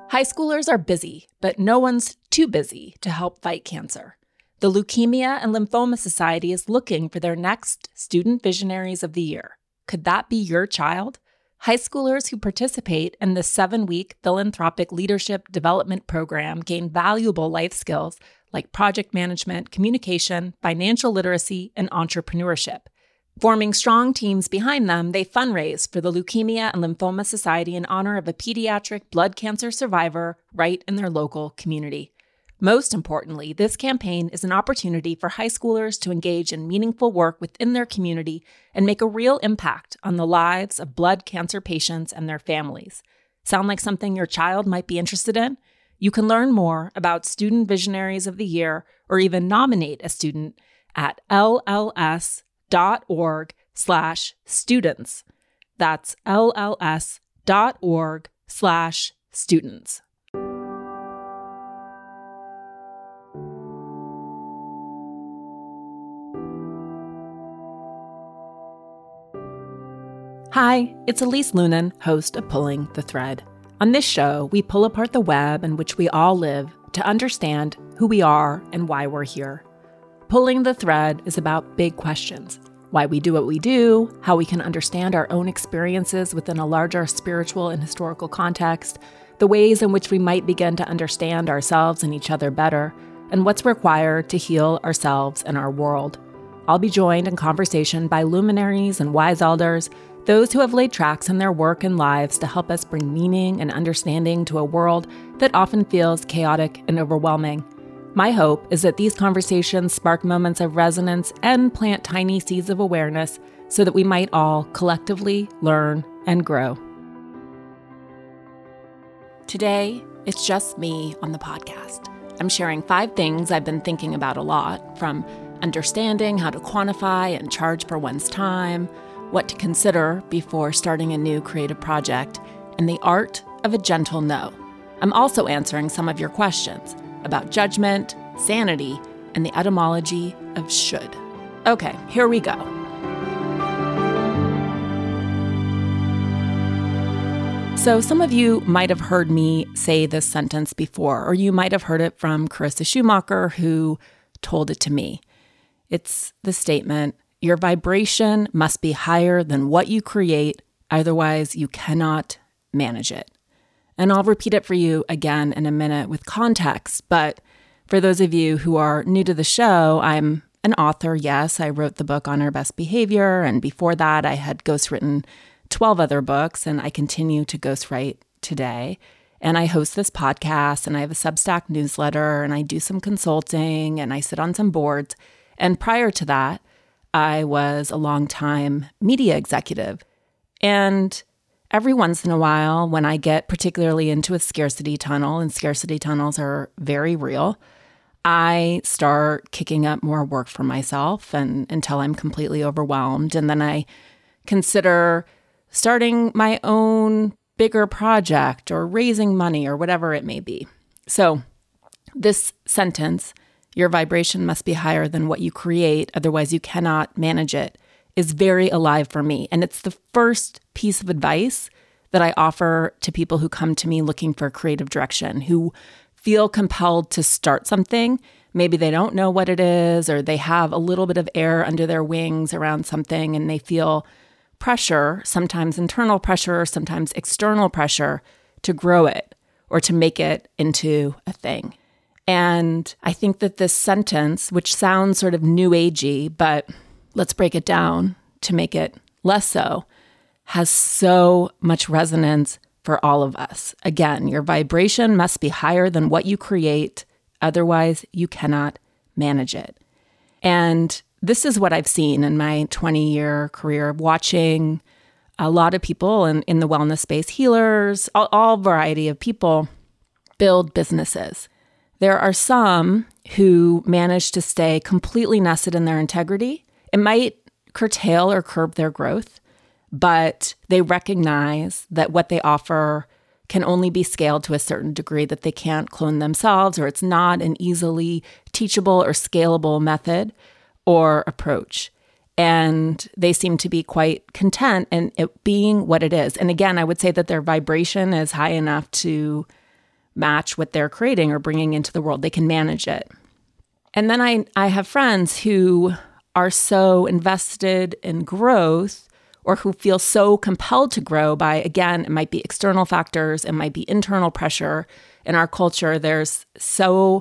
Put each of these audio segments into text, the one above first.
High schoolers are busy, but no one's too busy to help fight cancer. The Leukemia and Lymphoma Society is looking for their next Student Visionaries of the Year. Could that be your child? High schoolers who participate in the 7-week philanthropic leadership development program gain valuable life skills like project management, communication, financial literacy, and entrepreneurship. Forming strong teams behind them, they fundraise for the Leukemia and Lymphoma Society in honor of a pediatric blood cancer survivor right in their local community. Most importantly, this campaign is an opportunity for high schoolers to engage in meaningful work within their community and make a real impact on the lives of blood cancer patients and their families. Sound like something your child might be interested in? You can learn more about Student Visionaries of the Year or even nominate a student at lls.org/students. That's lls.org/students. Hi, it's Elise Lunan, host of Pulling the Thread. On this show, we pull apart the web in which we all live to understand who we are and why we're here. Pulling the Thread is about big questions: why we do what we do, how we can understand our own experiences within a larger spiritual and historical context, the ways in which we might begin to understand ourselves and each other better, and what's required to heal ourselves and our world. I'll be joined in conversation by luminaries and wise elders, those who have laid tracks in their work and lives to help us bring meaning and understanding to a world that often feels chaotic and overwhelming. My hope is that these conversations spark moments of resonance and plant tiny seeds of awareness so that we might all collectively learn and grow. Today, it's just me on the podcast. I'm sharing 5 things I've been thinking about a lot, from understanding how to quantify and charge for one's time, what to consider before starting a new creative project, and the art of a gentle no. I'm also answering some of your questions about judgment, sanity, and the etymology of should. Okay, here we go. So some of you might have heard me say this sentence before, or you might have heard it from Carissa Schumacher, who told it to me. It's the statement, your vibration must be higher than what you create, otherwise you cannot manage it. And I'll repeat it for you again in a minute with context, but for those of you who are new to the show, I'm an author, yes. I wrote the book Honor Best Behavior, and before that I had ghostwritten 12 other books, and I continue to ghostwrite today. And I host this podcast, and I have a Substack newsletter, and I do some consulting, and I sit on some boards. And prior to that, I was a longtime media executive. And every once in a while, when I get particularly into a scarcity tunnel, and scarcity tunnels are very real, I start kicking up more work for myself until I'm completely overwhelmed. And then I consider starting my own bigger project or raising money or whatever it may be. So this sentence, your vibration must be higher than what you create, otherwise you cannot manage it, is very alive for me. And it's the first piece of advice that I offer to people who come to me looking for creative direction, who feel compelled to start something. Maybe they don't know what it is, or they have a little bit of air under their wings around something, and they feel pressure, sometimes internal pressure, sometimes external pressure, to grow it or to make it into a thing. And I think that this sentence, which sounds sort of new agey, but let's break it down to make it less so, has so much resonance for all of us. Again, your vibration must be higher than what you create, otherwise you cannot manage it. And this is what I've seen in my 20-year career of watching a lot of people in the wellness space, healers, all variety of people, build businesses. There are some who manage to stay completely nested in their integrity. It might curtail or curb their growth, but they recognize that what they offer can only be scaled to a certain degree, that they can't clone themselves, or it's not an easily teachable or scalable method or approach. And they seem to be quite content in it being what it is. And again, I would say that their vibration is high enough to match what they're creating or bringing into the world. They can manage it. And then I have friends who are so invested in growth or who feel so compelled to grow by, again, it might be external factors, it might be internal pressure. In our culture, there's so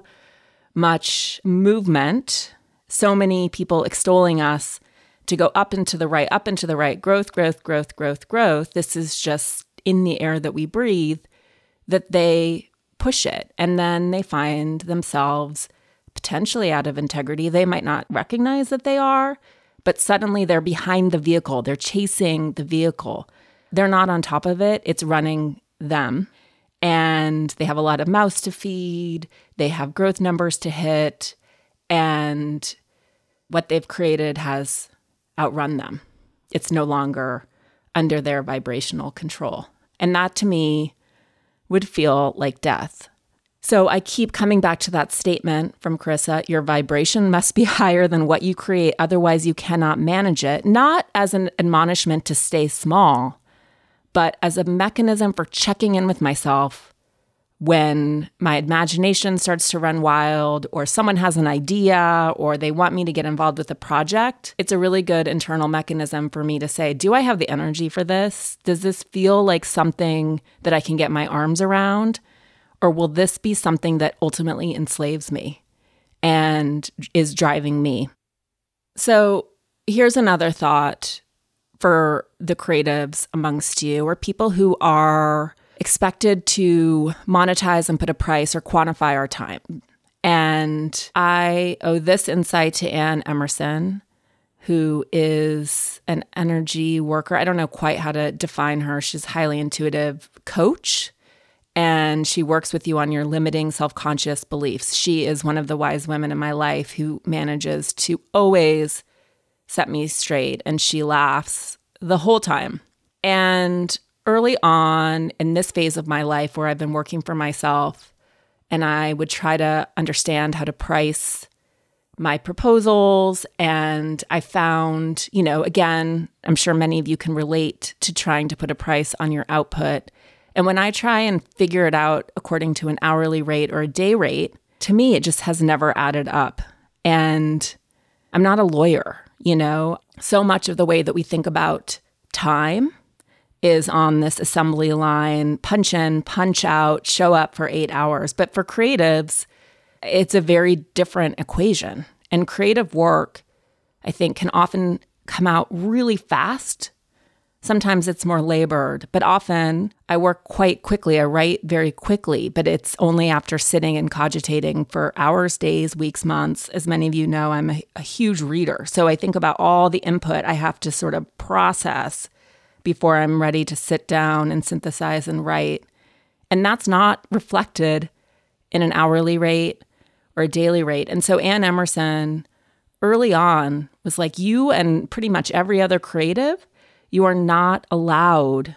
much movement, so many people extolling us to go up and to the right, growth, growth, growth, growth, growth. This is just in the air that we breathe, that they push it. And then they find themselves potentially out of integrity. They might not recognize that they are, but suddenly they're behind the vehicle. They're chasing the vehicle. They're not on top of it. It's running them. And they have a lot of mouths to feed. They have growth numbers to hit. And what they've created has outrun them. It's no longer under their vibrational control. And that to me would feel like death. So I keep coming back to that statement from Carissa, your vibration must be higher than what you create, otherwise you cannot manage it, not as an admonishment to stay small, but as a mechanism for checking in with myself when my imagination starts to run wild or someone has an idea or they want me to get involved with a project. It's a really good internal mechanism for me to say, do I have the energy for this? Does this feel like something that I can get my arms around? Or will this be something that ultimately enslaves me and is driving me? So here's another thought for the creatives amongst you, or people who are expected to monetize and put a price or quantify our time. And I owe this insight to Anne Emerson, who is an energy worker. I don't know quite how to define her. She's a highly intuitive coach. And she works with you on your limiting self-conscious beliefs. She is one of the wise women in my life who manages to always set me straight, and she laughs the whole time. And early on in this phase of my life where I've been working for myself, and I would try to understand how to price my proposals, and I found, again, I'm sure many of you can relate to trying to put a price on your output. And when I try and figure it out according to an hourly rate or a day rate, to me, it just has never added up. And I'm not a lawyer, So much of the way that we think about time is on this assembly line, punch in, punch out, show up for 8 hours. But for creatives, it's a very different equation. And creative work, I think, can often come out really fast. Sometimes it's more labored, but often I work quite quickly. I write very quickly, but it's only after sitting and cogitating for hours, days, weeks, months. As many of you know, I'm a huge reader. So I think about all the input I have to sort of process before I'm ready to sit down and synthesize and write. And that's not reflected in an hourly rate or a daily rate. And so Anne Emerson early on was like, you and pretty much every other creative, you are not allowed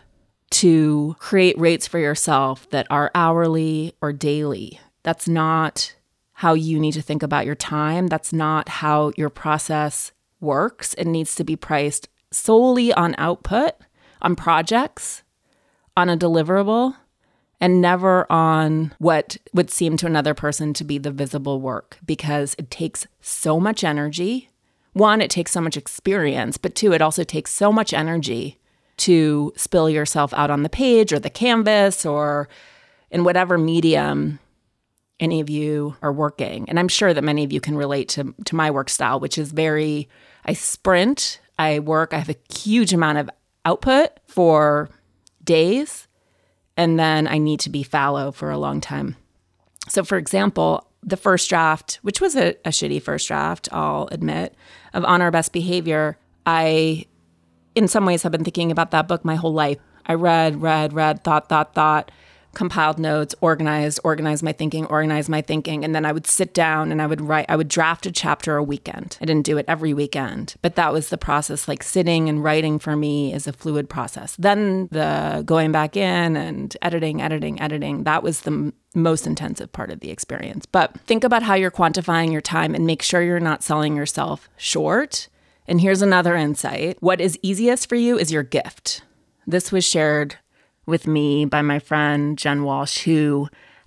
to create rates for yourself that are hourly or daily. That's not how you need to think about your time. That's not how your process works. It needs to be priced solely on output, on projects, on a deliverable, and never on what would seem to another person to be the visible work, because it takes so much energy. One, it takes so much experience, but two, it also takes so much energy to spill yourself out on the page or the canvas or in whatever medium any of you are working. And I'm sure that many of you can relate to my work style, which is I sprint, I have a huge amount of output for days, and then I need to be fallow for a long time. So for example, the first draft, which was a shitty first draft, I'll admit, of On Our Best Behavior, I, in some ways, have been thinking about that book my whole life. I read, thought, compiled notes, organized my thinking, and then I would sit down and I would write. I would draft a chapter a weekend. I didn't do it every weekend, but that was the process. Like sitting and writing for me is a fluid process. Then the going back in and editing, that was the most intensive part of the experience. But think about how you're quantifying your time and make sure you're not selling yourself short. And here's another insight. What is easiest for you is your gift. This was shared with me by my friend Jen Walsh, who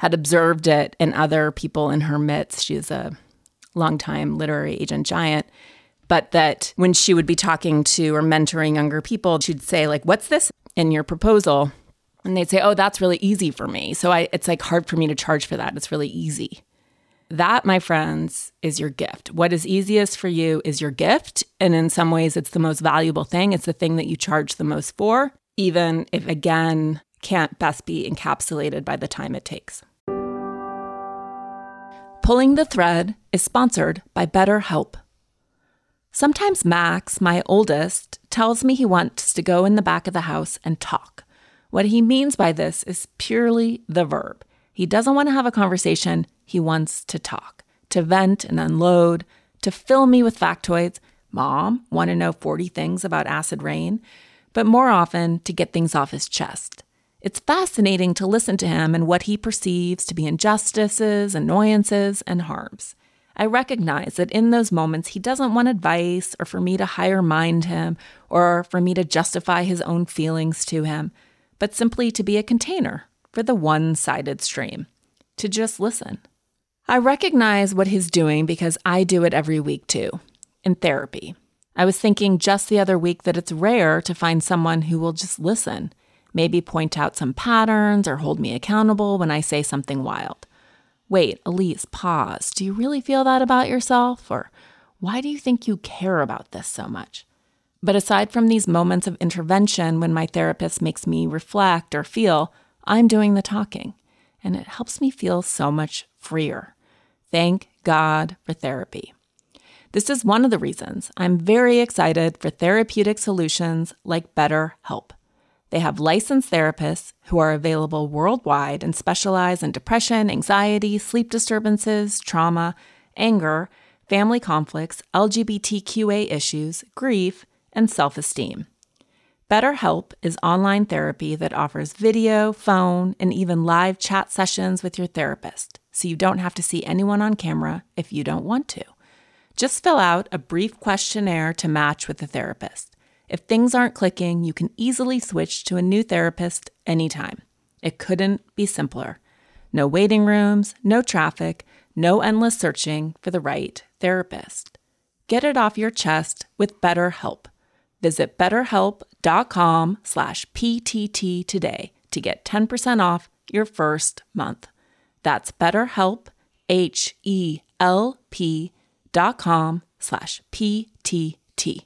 had observed it in other people in her midst. She's a longtime literary agent giant. But that when she would be talking to or mentoring younger people, she'd say, like, what's this in your proposal? And they'd say, oh, that's really easy for me. So it's like hard for me to charge for that. It's really easy. That, my friends, is your gift. What is easiest for you is your gift. And in some ways, it's the most valuable thing. It's the thing that you charge the most for, even if, again, can't best be encapsulated by the time it takes. Pulling the Thread is sponsored by BetterHelp. Sometimes Max, my oldest, tells me he wants to go in the back of the house and talk. What he means by this is purely the verb. He doesn't want to have a conversation. He wants to talk, to vent and unload, to fill me with factoids. Mom, want to know 40 things about acid rain? But more often, to get things off his chest. It's fascinating to listen to him and what he perceives to be injustices, annoyances, and harms. I recognize that in those moments, he doesn't want advice or for me to higher mind him or for me to justify his own feelings to him, but simply to be a container for the one-sided stream, to just listen. I recognize what he's doing because I do it every week too, in therapy. I was thinking just the other week that it's rare to find someone who will just listen, maybe point out some patterns or hold me accountable when I say something wild. Wait, Elise, pause. Do you really feel that about yourself? Or why do you think you care about this so much? But aside from these moments of intervention when my therapist makes me reflect or feel, I'm doing the talking. And it helps me feel so much freer. Thank God for therapy. This is one of the reasons I'm very excited for therapeutic solutions like BetterHelp. They have licensed therapists who are available worldwide and specialize in depression, anxiety, sleep disturbances, trauma, anger, family conflicts, LGBTQA issues, grief, and self-esteem. BetterHelp is online therapy that offers video, phone, and even live chat sessions with your therapist, so you don't have to see anyone on camera if you don't want to. Just fill out a brief questionnaire to match with the therapist. If things aren't clicking, you can easily switch to a new therapist anytime. It couldn't be simpler. No waiting rooms, no traffic, no endless searching for the right therapist. Get it off your chest with BetterHelp. Visit betterhelp.com/PTT today to get 10% off your first month. That's BetterHelp, HELP.com/PTT.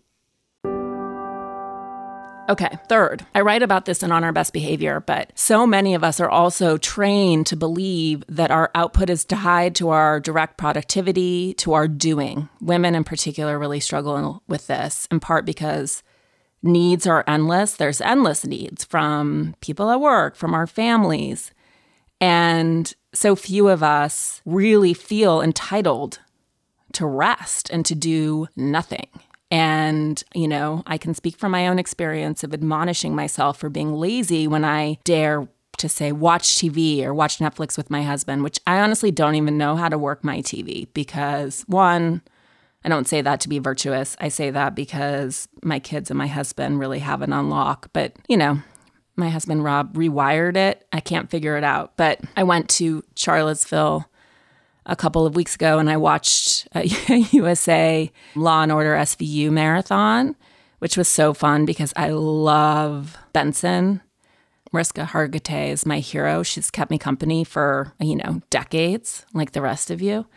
Okay, third, I write about this in On Our Best Behavior, but so many of us are also trained to believe that our output is tied to our direct productivity, to our doing. Women in particular really struggle with this, in part because needs are endless. There's endless needs from people at work, from our families. And so few of us really feel entitled to rest and to do nothing. And, I can speak from my own experience of admonishing myself for being lazy when I dare to say, watch TV or watch Netflix with my husband, which I honestly don't even know how to work my TV because, one, I don't say that to be virtuous. I say that because my kids and my husband really have it on lock. But, my husband, Rob, rewired it. I can't figure it out. But I went to Charlottesville a couple of weeks ago and I watched a USA Law and Order SVU marathon, which was so fun because I love Benson. Mariska Hargitay is my hero. She's kept me company for, decades, like the rest of you.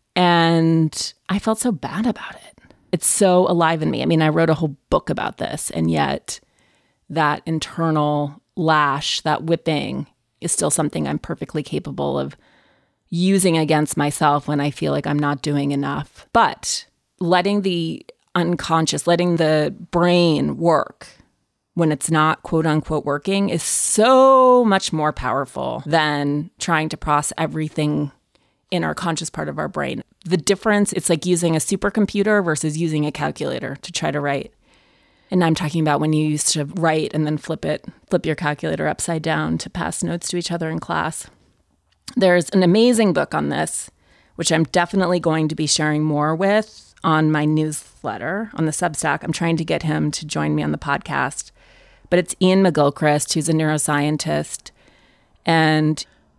And I felt so bad about it. It's so alive in me. I mean, I wrote a whole book about this, and yet that internal lash, that whipping, is still something I'm perfectly capable of using against myself when I feel like I'm not doing enough. But letting the unconscious, letting the brain work when it's not quote unquote working is so much more powerful than trying to process everything in our conscious part of our brain. The difference, it's like using a supercomputer versus using a calculator to try to write. And I'm talking about when you used to write and then flip your calculator upside down to pass notes to each other in class. There's an amazing book on this, which I'm definitely going to be sharing more with on my newsletter, on the Substack. I'm trying to get him to join me on the podcast. But it's Ian McGilchrist, who's a neuroscientist. And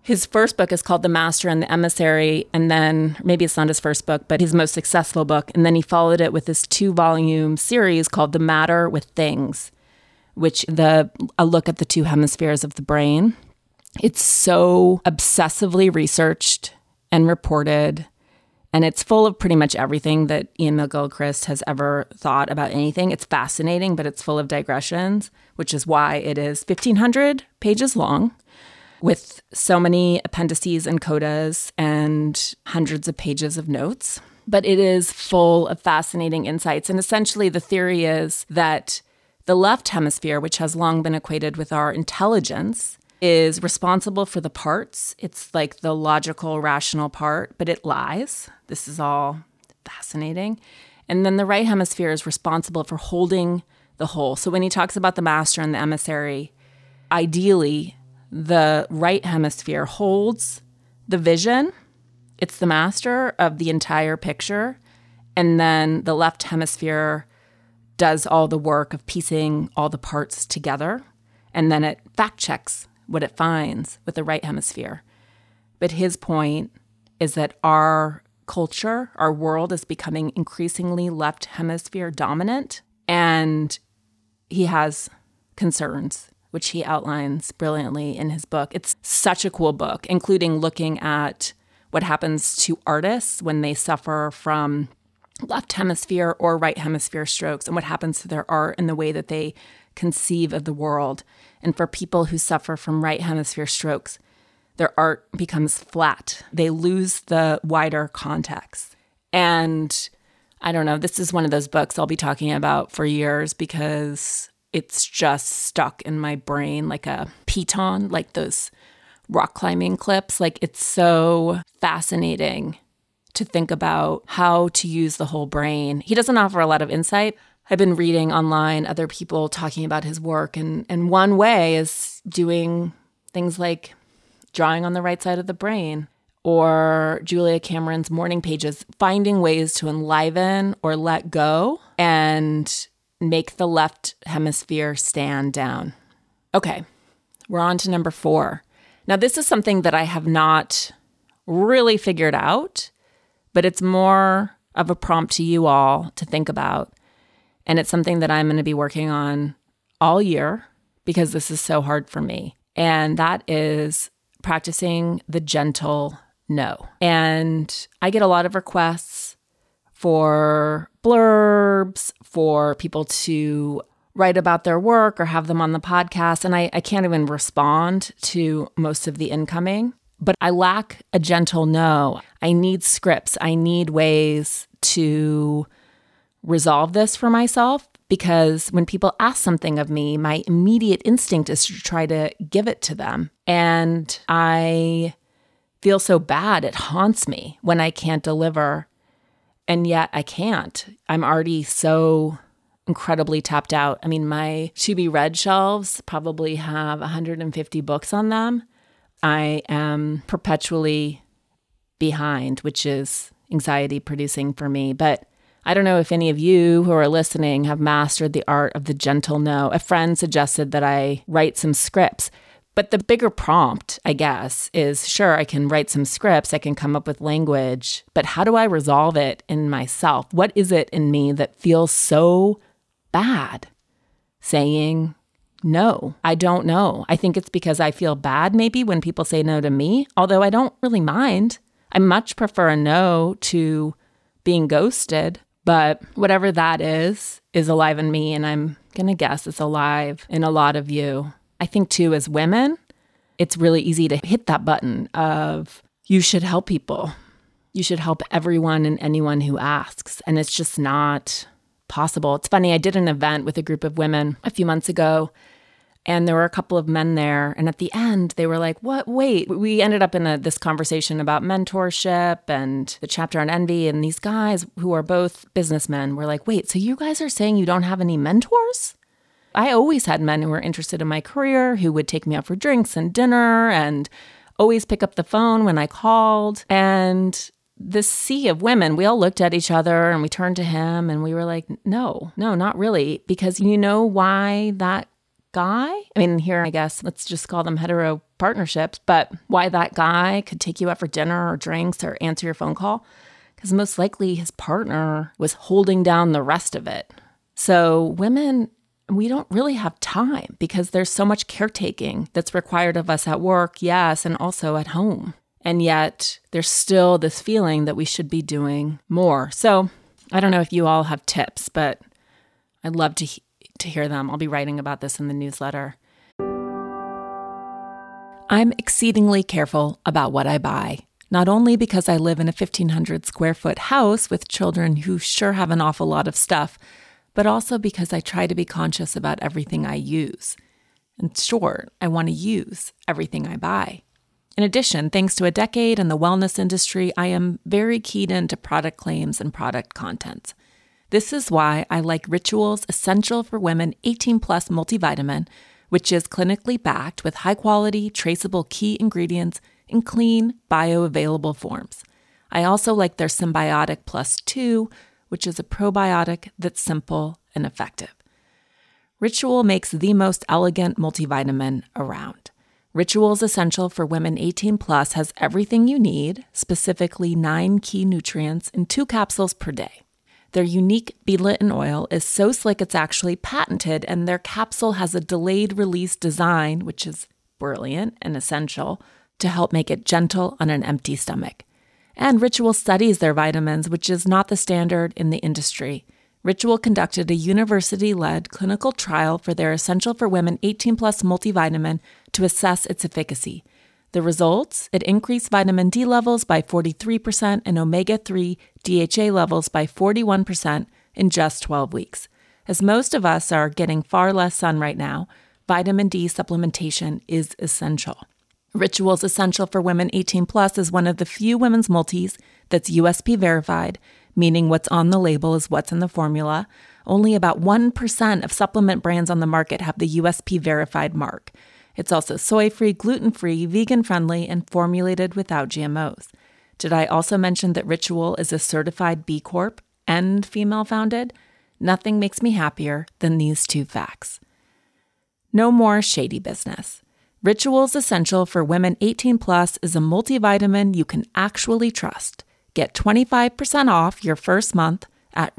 His first book is called The Master and the Emissary, and then maybe it's not his first book, but his most successful book. And then he followed it with this 2-volume series called The Matter with Things, which a look at the 2 hemispheres of the brain. It's so obsessively researched and reported, and it's full of pretty much everything that Iain McGilchrist has ever thought about anything. It's fascinating, but it's full of digressions, which is why it is 1,500 pages long, with so many appendices and codas and hundreds of pages of notes. But it is full of fascinating insights. And essentially the theory is that the left hemisphere, which has long been equated with our intelligence, is responsible for the parts. It's like the logical, rational part, but it lies. This is all fascinating. And then the right hemisphere is responsible for holding the whole. So when he talks about the master and the emissary, ideally, the right hemisphere holds the vision. It's the master of the entire picture. And then the left hemisphere does all the work of piecing all the parts together. And then it fact checks what it finds with the right hemisphere. But his point is that our culture, our world is becoming increasingly left hemisphere dominant. And he has concerns, which he outlines brilliantly in his book. It's such a cool book, including looking at what happens to artists when they suffer from left hemisphere or right hemisphere strokes, and what happens to their art and the way that they conceive of the world. And for people who suffer from right hemisphere strokes, their art becomes flat. They lose the wider context. And I don't know, this is one of those books I'll be talking about for years because it's just stuck in my brain like a piton, like those rock climbing clips. Like, it's so fascinating to think about how to use the whole brain. He doesn't offer a lot of insight. I've been reading online other people talking about his work, and one way is doing things like drawing on the right side of the brain, or Julia Cameron's morning pages, finding ways to enliven or let go and make the left hemisphere stand down. Okay, we're on to number 4. Now, this is something that I have not really figured out, but it's more of a prompt to you all to think about. And it's something that I'm going to be working on all year because this is so hard for me. And that is practicing the gentle no. And I get a lot of requests for blurbs, for people to write about their work or have them on the podcast. And I can't even respond to most of the incoming, but I lack a gentle no. I need scripts. I need ways to resolve this for myself, because when people ask something of me, my immediate instinct is to try to give it to them. And I feel so bad. It haunts me when I can't deliver. And yet I can't. I'm already so incredibly tapped out. I mean, my to be read shelves probably have 150 books on them. I am perpetually behind, which is anxiety producing for me. But I don't know if any of you who are listening have mastered the art of the gentle no. A friend suggested that I write some scripts. But the bigger prompt, I guess, is sure, I can write some scripts, I can come up with language, but how do I resolve it in myself? What is it in me that feels so bad saying no? I don't know. I think it's because I feel bad maybe when people say no to me, although I don't really mind. I much prefer a no to being ghosted, but whatever that is alive in me, and I'm going to guess it's alive in a lot of you. I think, too, as women, it's really easy to hit that button of you should help people. You should help everyone and anyone who asks. And it's just not possible. It's funny, I did an event with a group of women a few months ago, and there were a couple of men there. And at the end, they were like, what? Wait. We ended up in this conversation about mentorship and the chapter on envy. And these guys who are both businessmen were like, wait, so you guys are saying you don't have any mentors? I always had men who were interested in my career, who would take me out for drinks and dinner and always pick up the phone when I called. And this sea of women, we all looked at each other and we turned to him and we were like, no, not really. Because you know why that guy, I mean, here, I guess, let's just call them hetero partnerships, but why that guy could take you out for dinner or drinks or answer your phone call? Because most likely his partner was holding down the rest of it. So women, we don't really have time because there's so much caretaking that's required of us at work, yes, and also at home. And yet there's still this feeling that we should be doing more. So I don't know if you all have tips, but I'd love to hear them. I'll be writing about this in the newsletter. I'm exceedingly careful about what I buy, not only because I live in a 1,500 square foot house with children who sure have an awful lot of stuff, but also because I try to be conscious about everything I use. In short, I want to use everything I buy. In addition, thanks to a decade in the wellness industry, I am very keyed into product claims and product content. This is why I like Ritual's Essential for Women 18 Plus multivitamin, which is clinically backed with high-quality, traceable key ingredients in clean, bioavailable forms. I also like their Symbiotic Plus 2, which is a probiotic that's simple and effective. Ritual makes the most elegant multivitamin around. Ritual's Essential for Women 18 Plus has everything you need, specifically 9 key nutrients in 2 capsules per day. Their unique beadlet oil is so slick it's actually patented, and their capsule has a delayed release design, which is brilliant and essential, to help make it gentle on an empty stomach. And Ritual studies their vitamins, which is not the standard in the industry. Ritual conducted a university-led clinical trial for their Essential for Women 18 Plus multivitamin to assess its efficacy. The results? It increased vitamin D levels by 43% and omega-3 DHA levels by 41% in just 12 weeks. As most of us are getting far less sun right now, vitamin D supplementation is essential. Ritual's Essential for Women 18 Plus is one of the few women's multis that's USP verified, meaning what's on the label is what's in the formula. Only about 1% of supplement brands on the market have the USP verified mark. It's also soy-free, gluten-free, vegan-friendly, and formulated without GMOs. Did I also mention that Ritual is a certified B Corp and female-founded? Nothing makes me happier than these 2 facts. No more shady business. Ritual's Essential for Women 18 Plus is a multivitamin you can actually trust. Get 25% off your first month at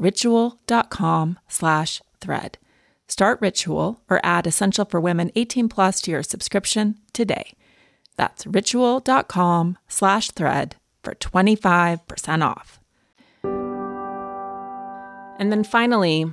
ritual.com/thread. Start Ritual or add Essential for Women 18 Plus to your subscription today. That's ritual.com/thread for 25% off. And then finally,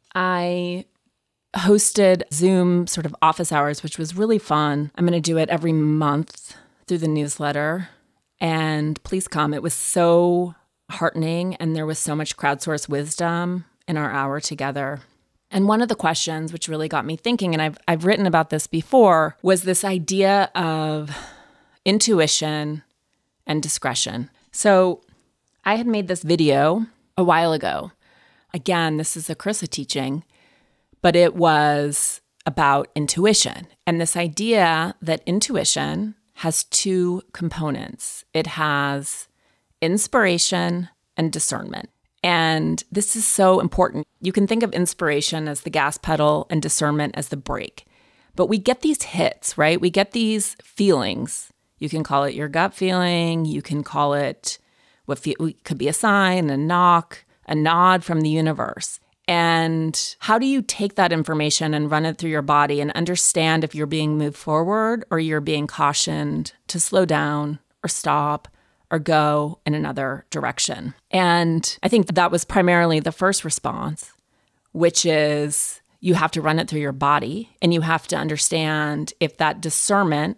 I hosted Zoom sort of office hours, which was really fun. I'm going to do it every month through the newsletter. And please come. It was so heartening, and there was so much crowdsourced wisdom in our hour together. And one of the questions, which really got me thinking, and I've written about this before, was this idea of intuition and discretion. So I had made this video a while ago. Again, this is a Carissa teaching, but it was about intuition and this idea that intuition has 2 components. It has inspiration and discernment. And this is so important. You can think of inspiration as the gas pedal and discernment as the brake. But we get these hits, right? We get these feelings. You can call it your gut feeling. You can call it what could be a sign, a knock, a nod from the universe. And how do you take that information and run it through your body and understand if you're being moved forward or you're being cautioned to slow down or stop or go in another direction? And I think that was primarily the first response, which is you have to run it through your body and you have to understand if that discernment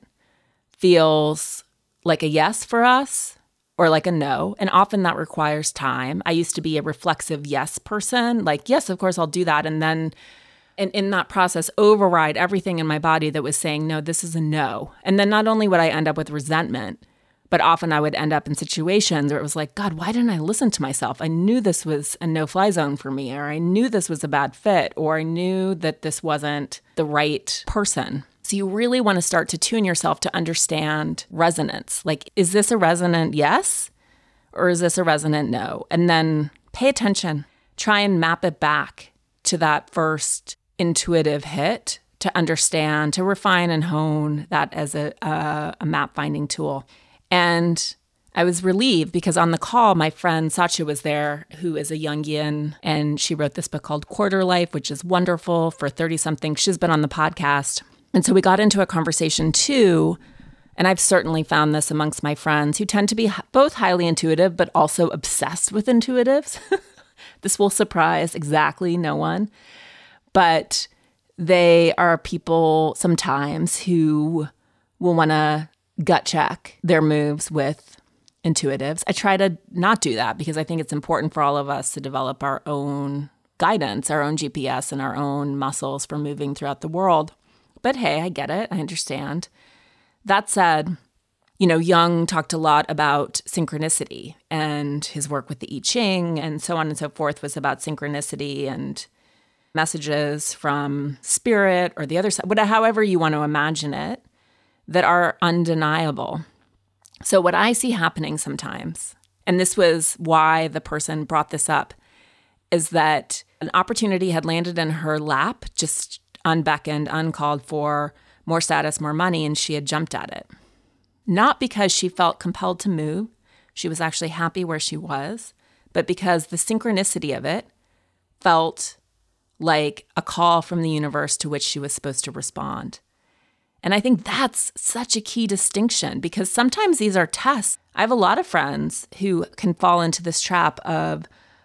feels like a yes for us or like a no. And often that requires time. I used to be a reflexive yes person, like, yes, of course I'll do that. And then in that process, override everything in my body that was saying, no, this is a no. And then not only would I end up with resentment, but often I would end up in situations where it was like, God, why didn't I listen to myself? I knew this was a no-fly zone for me, or I knew this was a bad fit, or I knew that this wasn't the right person. So you really want to start to tune yourself to understand resonance. Like, is this a resonant yes, or is this a resonant no? And then pay attention. Try and map it back to that first intuitive hit to understand, to refine and hone that as a map finding tool. And I was relieved because on the call, my friend Satya was there, who is a Jungian, and she wrote this book called Quarter Life, which is wonderful for 30-something. She's been on the podcast. And so we got into a conversation too, and I've certainly found this amongst my friends who tend to be both highly intuitive, but also obsessed with intuitives. This will surprise exactly no one. But they are people sometimes who will want to gut check their moves with intuitives. I try to not do that because I think it's important for all of us to develop our own guidance, our own GPS, and our own muscles for moving throughout the world. But hey, I get it. I understand. That said, Jung talked a lot about synchronicity, and his work with the I Ching and so on and so forth was about synchronicity and messages from spirit or the other side, however you want to imagine it, that are undeniable. So what I see happening sometimes, and this was why the person brought this up, is that an opportunity had landed in her lap, just unbeckoned, uncalled for, more status, more money, and she had jumped at it. Not because she felt compelled to move, she was actually happy where she was, but because the synchronicity of it felt like a call from the universe to which she was supposed to respond. And I think that's such a key distinction because sometimes these are tests. I have a lot of friends who can fall into this trap of,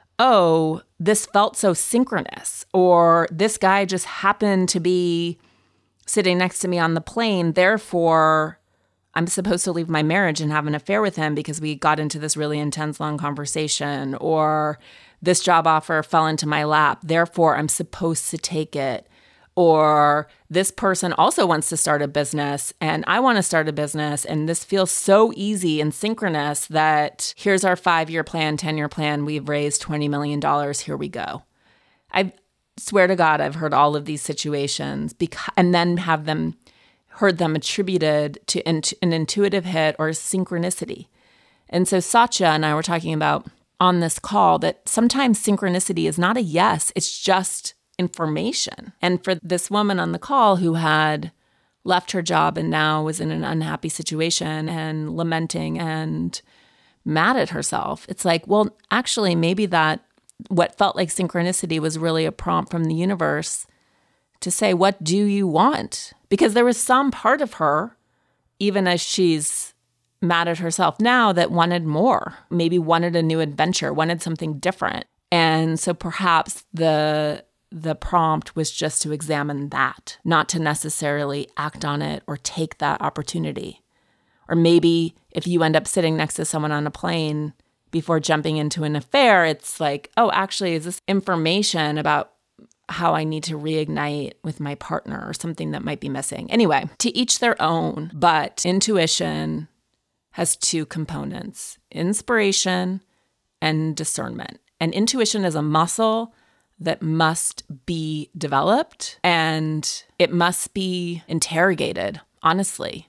oh, this felt so synchronous, or this guy just happened to be sitting next to me on the plane, therefore I'm supposed to leave my marriage and have an affair with him because we got into this really intense, long conversation, or this job offer fell into my lap, therefore I'm supposed to take it. Or this person also wants to start a business and I want to start a business and this feels so easy and synchronous that here's our 5-year plan, 10-year plan. We've raised $20 million. Here we go. I swear to God, I've heard all of these situations and then heard them attributed to an intuitive hit or synchronicity. And so Satya and I were talking about on this call that sometimes synchronicity is not a yes, it's just information. And for this woman on the call who had left her job and now was in an unhappy situation and lamenting and mad at herself, it's like, well, actually, maybe that what felt like synchronicity was really a prompt from the universe to say, what do you want? Because there was some part of her, even as she's mad at herself now, that wanted more, maybe wanted a new adventure, wanted something different. And so perhaps the prompt was just to examine that, not to necessarily act on it or take that opportunity. Or maybe if you end up sitting next to someone on a plane before jumping into an affair, it's like, oh, actually, is this information about how I need to reignite with my partner or something that might be missing? Anyway, to each their own, but intuition has 2 components, inspiration and discernment. And intuition is a muscle that must be developed and it must be interrogated, honestly.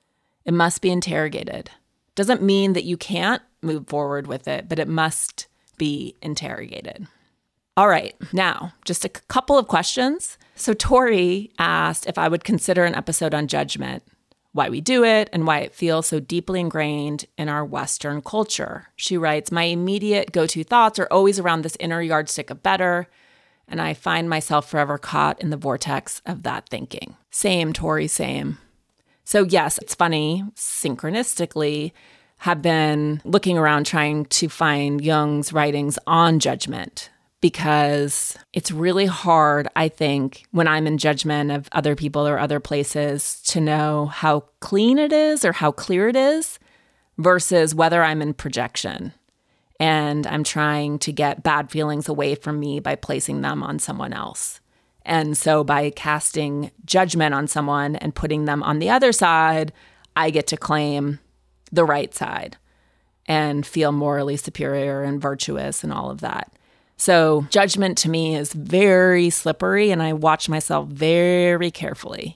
It must be interrogated. Doesn't mean that you can't move forward with it, but it must be interrogated. All right, now, just a couple of questions. So Tori asked if I would consider an episode on judgment, why we do it, and why it feels so deeply ingrained in our Western culture. She writes, my immediate go-to thoughts are always around this inner yardstick of better, and I find myself forever caught in the vortex of that thinking. Same, Tori, same. So yes, it's funny, synchronistically, have been looking around trying to find Jung's writings on judgment because it's really hard, I think, when I'm in judgment of other people or other places to know how clean it is or how clear it is versus whether I'm in projection and I'm trying to get bad feelings away from me by placing them on someone else. And so by casting judgment on someone and putting them on the other side, I get to claim the right side and feel morally superior and virtuous and all of that. So judgment to me is very slippery, and I watch myself very carefully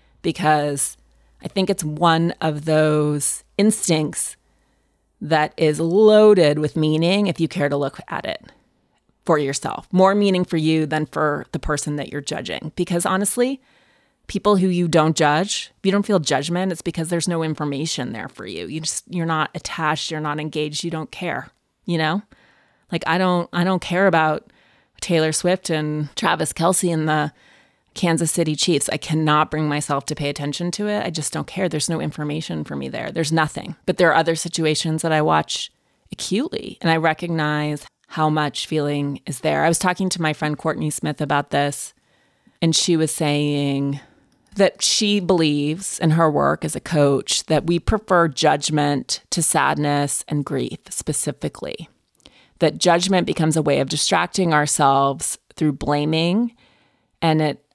because I think it's one of those instincts that is loaded with meaning if you care to look at it for yourself. More meaning for you than for the person that you're judging. Because honestly, People who you don't judge, if you don't feel judgment, it's because there's no information there for you. You're not attached, you're not engaged, you don't care, you know? Like I don't care about Taylor Swift and Travis Kelce and the Kansas City Chiefs. I cannot bring myself to pay attention to it. I just don't care. There's no information for me there. There's nothing. But there are other situations that I watch acutely, and I recognize how much feeling is there. I was talking to my friend Courtney Smith about this, and she was saying that she believes in her work as a coach that we prefer judgment to sadness and grief specifically. That judgment becomes a way of distracting ourselves through blaming, and it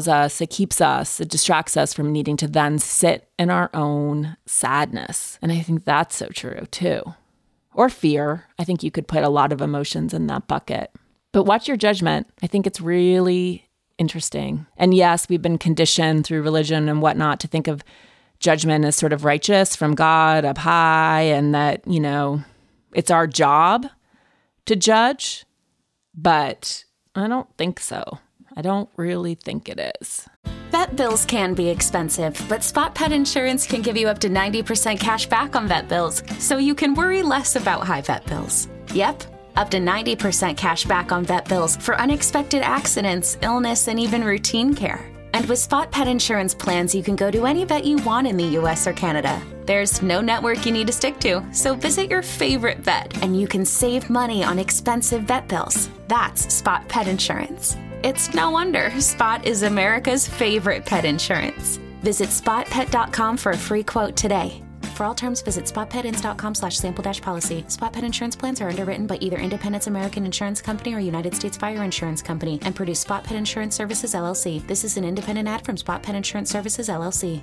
distracts us from needing to then sit in our own sadness. And I think that's so true too. Or fear. I think you could put a lot of emotions in that bucket. But watch your judgment. I think it's really interesting. And yes, we've been conditioned through religion and whatnot to think of judgment as sort of righteous from God up high, and that, you know, it's our job to judge. But I don't think so. I don't really think it is. Vet bills can be expensive, but Spot Pet Insurance can give you up to 90% cash back on vet bills, so you can worry less about high vet bills. Yep, up to 90% cash back on vet bills for unexpected accidents, illness, and even routine care. And with Spot Pet Insurance plans, you can go to any vet you want in the US or Canada. There's no network you need to stick to, so visit your favorite vet, and you can save money on expensive vet bills. That's Spot Pet Insurance. It's no wonder Spot is America's favorite pet insurance. Visit spotpet.com for a free quote today. For all terms, visit spotpetins.com/sample-policy. Spot Pet Insurance plans are underwritten by either Independence American Insurance Company or United States Fire Insurance Company and produce Spot Pet Insurance Services, LLC. This is an independent ad from Spot Pet Insurance Services, LLC.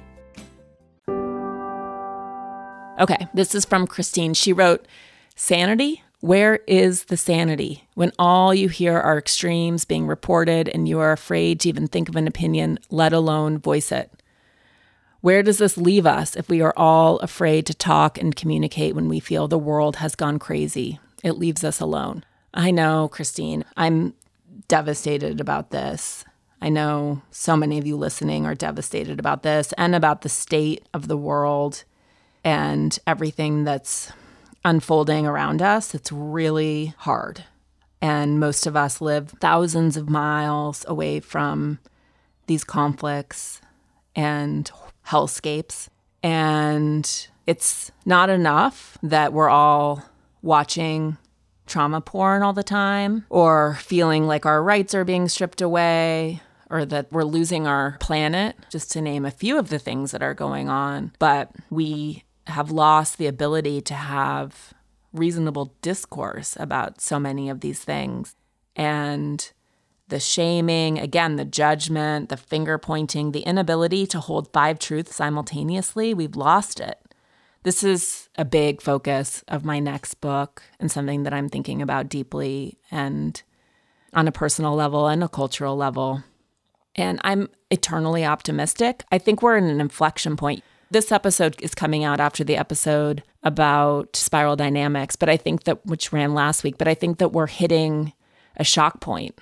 Okay, this is from Christine. She wrote, "Sanity? Where is the sanity when all you hear are extremes being reported and you are afraid to even think of an opinion, let alone voice it? Where does this leave us if we are all afraid to talk and communicate when we feel the world has gone crazy? It leaves us alone." I know, Christine, I'm devastated about this. I know so many of you listening are devastated about this and about the state of the world and everything that's unfolding around us. It's really hard. And most of us live thousands of miles away from these conflicts and hellscapes. And it's not enough that we're all watching trauma porn all the time, or feeling like our rights are being stripped away, or that we're losing our planet, just to name a few of the things that are going on. But we have lost the ability to have reasonable discourse about so many of these things. And the shaming, again, the judgment, the finger pointing, the inability to hold 5 truths simultaneously, we've lost it. This is a big focus of my next book and something that I'm thinking about deeply and on a personal level and a cultural level. And I'm eternally optimistic. I think we're in an inflection point. This episode is coming out after the episode about spiral dynamics, but I think that, which ran last week, but I think that we're hitting a shock point.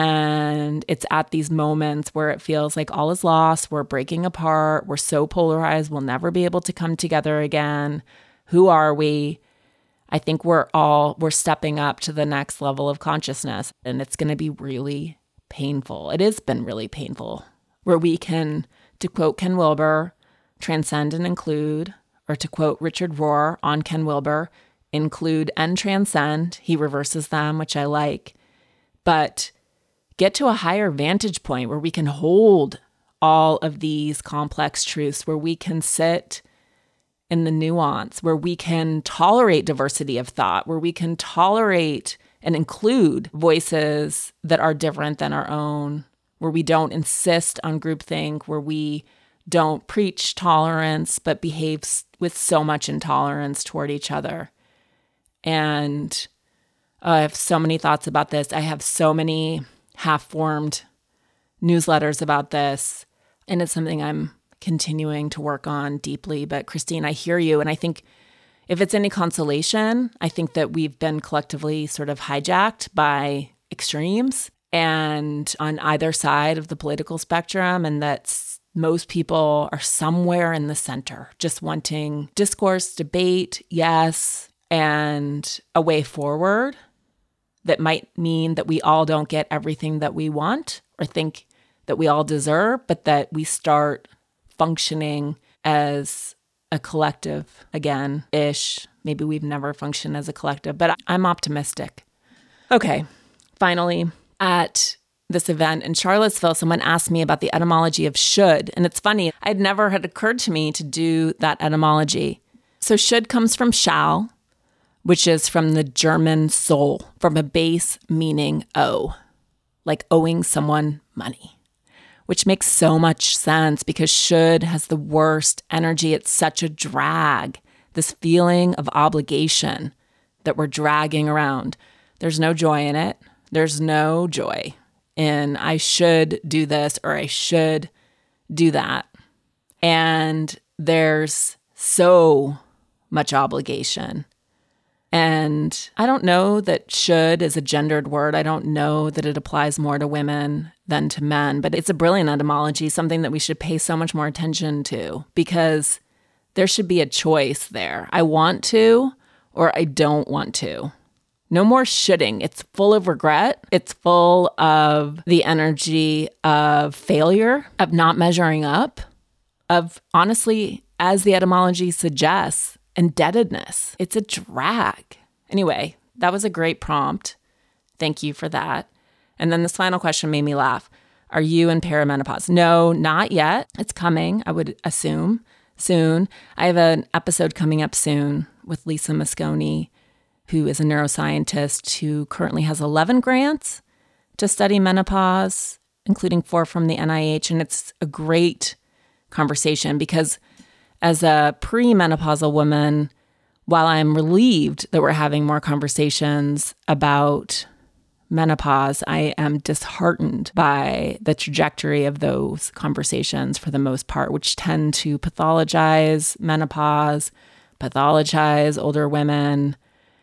And it's at these moments where it feels like all is lost, we're breaking apart, we're so polarized, we'll never be able to come together again. Who are we? I think we're stepping up to the next level of consciousness, and it's going to be really painful. It has been really painful, where we can, to quote Ken Wilber, transcend and include, or to quote Richard Rohr on Ken Wilber, include and transcend. He reverses them, which I like. But get to a higher vantage point where we can hold all of these complex truths, where we can sit in the nuance, where we can tolerate diversity of thought, where we can tolerate and include voices that are different than our own, where we don't insist on groupthink, where we don't preach tolerance, but behave with so much intolerance toward each other. And I have so many thoughts about this. I have so many half-formed newsletters about this, and it's something I'm continuing to work on deeply. But Christine, I hear you, and I think if it's any consolation, I think that we've been collectively sort of hijacked by extremes and on either side of the political spectrum, and that's most people are somewhere in the center, just wanting discourse, debate, yes, and a way forward that might mean that we all don't get everything that we want or think that we all deserve, but that we start functioning as a collective again-ish. Maybe we've never functioned as a collective, but I'm optimistic. Okay, finally, at this event in Charlottesville, someone asked me about the etymology of should. And it's funny, I'd never had occurred to me to do that etymology. So should comes from shall, which is from the German soul, from a base meaning owe, like owing someone money, which makes so much sense because should has the worst energy. It's such a drag, this feeling of obligation that we're dragging around. There's no joy in it. There's no joy in I should do this or I should do that. And there's so much obligation. And I don't know that should is a gendered word. I don't know that it applies more to women than to men, but it's a brilliant etymology, something that we should pay so much more attention to because there should be a choice there. I want to or I don't want to. No more shoulding. It's full of regret. It's full of the energy of failure, of not measuring up, of honestly, as the etymology suggests, indebtedness. It's a drag. Anyway, that was a great prompt. Thank you for that. And then this final question made me laugh. Are you in perimenopause? No, not yet. It's coming, I would assume, soon. I have an episode coming up soon with Lisa Mosconi, who is a neuroscientist who currently has 11 grants to study menopause, including 4 from the NIH. And it's a great conversation because as a premenopausal woman, while I'm relieved that we're having more conversations about menopause, I am disheartened by the trajectory of those conversations for the most part, which tend to pathologize menopause, pathologize older women,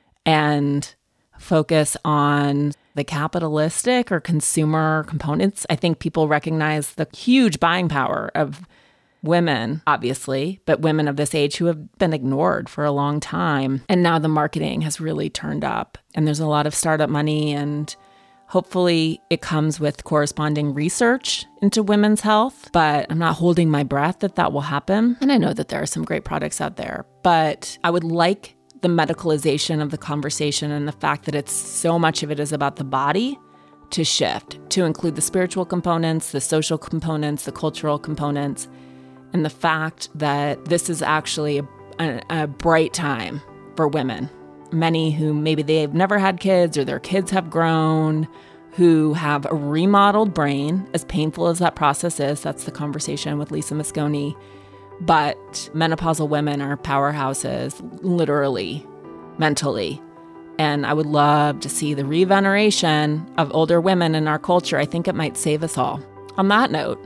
and focus on the capitalistic or consumer components. I think people recognize the huge buying power of women, obviously, but women of this age who have been ignored for a long time. And now the marketing has really turned up and there's a lot of startup money and hopefully it comes with corresponding research into women's health, but I'm not holding my breath that that will happen. And I know that there are some great products out there, but I would like the medicalization of the conversation and the fact that it's so much of it is about the body to shift, to include the spiritual components, the social components, the cultural components, and the fact that this is actually a bright time for women. Many who maybe they've never had kids or their kids have grown, who have a remodeled brain, as painful as that process is. That's the conversation with Lisa Mosconi. But menopausal women are powerhouses, literally, mentally. And I would love to see the reveneration of older women in our culture. I think it might save us all. On that note,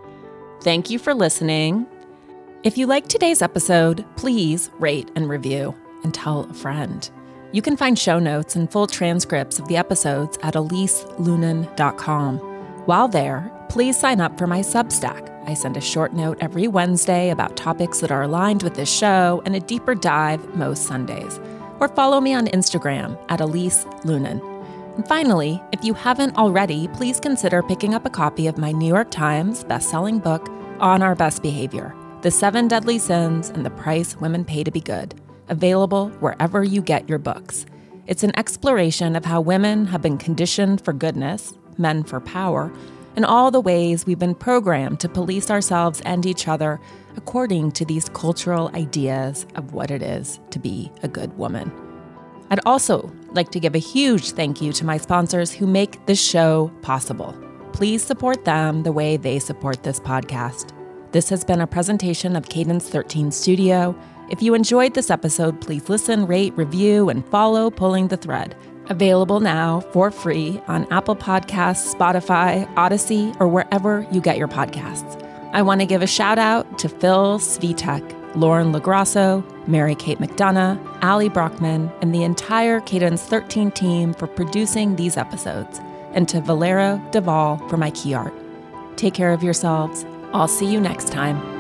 thank you for listening. If you liked today's episode, please rate and review and tell a friend. You can find show notes and full transcripts of the episodes at eliselunan.com. While there, please sign up for my Substack. I send a short note every Wednesday about topics that are aligned with this show and a deeper dive most Sundays. Or follow me on Instagram at Elise Lunan. And finally, if you haven't already, please consider picking up a copy of my New York Times best-selling book, On Our Best Behavior, The 7 Deadly Sins and the Price Women Pay to Be Good, available wherever you get your books. It's an exploration of how women have been conditioned for goodness, men for power, and all the ways we've been programmed to police ourselves and each other according to these cultural ideas of what it is to be a good woman. I'd also like to give a huge thank you to my sponsors who make this show possible. Please support them the way they support this podcast. This has been a presentation of Cadence 13 Studio. If you enjoyed this episode, please listen, rate, review, and follow Pulling the Thread. Available now for free on Apple Podcasts, Spotify, Odyssey, or wherever you get your podcasts. I want to give a shout out to Phil Svitek, Lauren LaGrasso, Mary-Kate McDonough, Allie Brockman, and the entire Cadence 13 team for producing these episodes, and to Valero Duvall for my key art. Take care of yourselves. I'll see you next time.